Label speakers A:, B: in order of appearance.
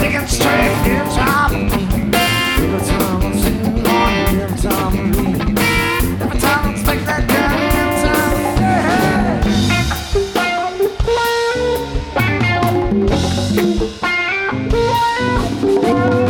A: Taking straight guitar. Every time I sing on, every time I read, every time I speak that guitar. Yeah.